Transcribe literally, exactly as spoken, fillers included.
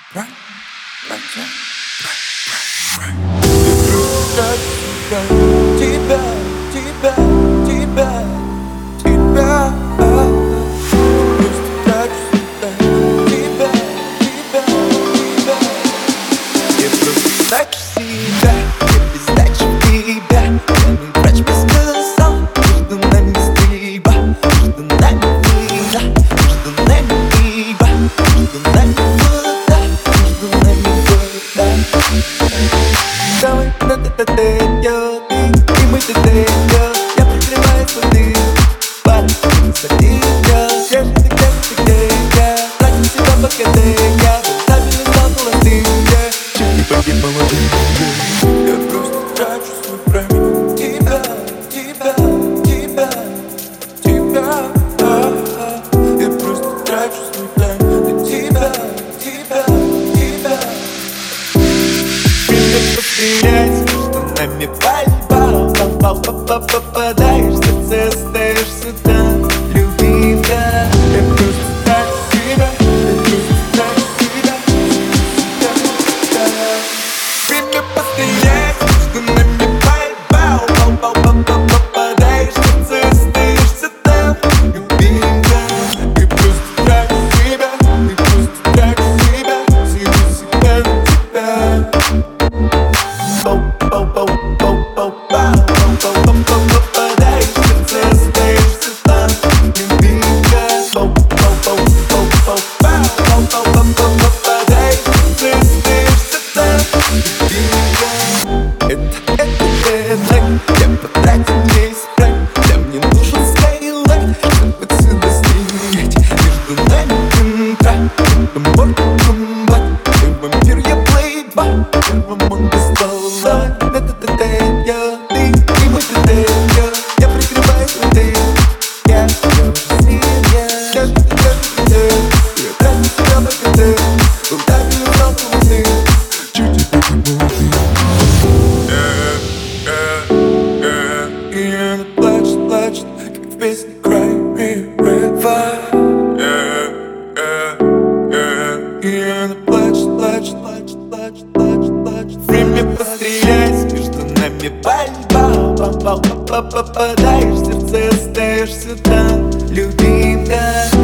Тебя, тебя, тебя, тебя. Просто трачу себя. Тебя, тебя, тебя. Я просто трачу себя. Я без сдачи в тебя. Пьяный врач мне сказал, между нами стрельба, между нами война, между нами небо, между нами вода, между нами вода. Давай, да-да-да-да, и мы ты-ты-я. Я прикрываю свои пары, садись, я. Где же ты, где же ты, где я? Тратим себя, пока ты я. Стабильно стал молодым, я. Чуть не погиб молодым, я просто трачу свой время. Тебя, тебя, тебя, тебя. Я просто трачу свой время. Тебя, тебя, тебя. Время пострелять, между нами пальба. Попадаешь в сердце, остаешься там, любимая. Я просто трачу себя, я просто трачу себя, себя, себя. Время пострелять, между нами пальба. Попадаешь в сердце, остаешься там, любимая. Я просто трачу себя, я просто трачу себя, себя, себя, себя. Попадаешь в сердце, остаешься там, любимая. Попадаешь в сердце, остаешься там, любимая. Это, это, это, я потратил весь прайм. Да мне нужен скайлайт, чтобы отсюда стрелять. Между нами контракт, это Mortal Kombat. Ты вампир, я плейбой, первым он беспалой. Да-да-да-да, ты и мой ты-ты-я. Я прикрываю свой ты. Я, я уже с ним, я. Я же ты, я же ты, я трачу себя, пока ты. Он так и не знал, кто ты. Чуть не погиб молодым. И она плачет, плачет, как в песне Cry Me River. И она плачет, плачет, плачет, плачет, плачет, плачет. Время пострелять, между нами пальба. Попадаешь в сердце, остаешься там, любимая.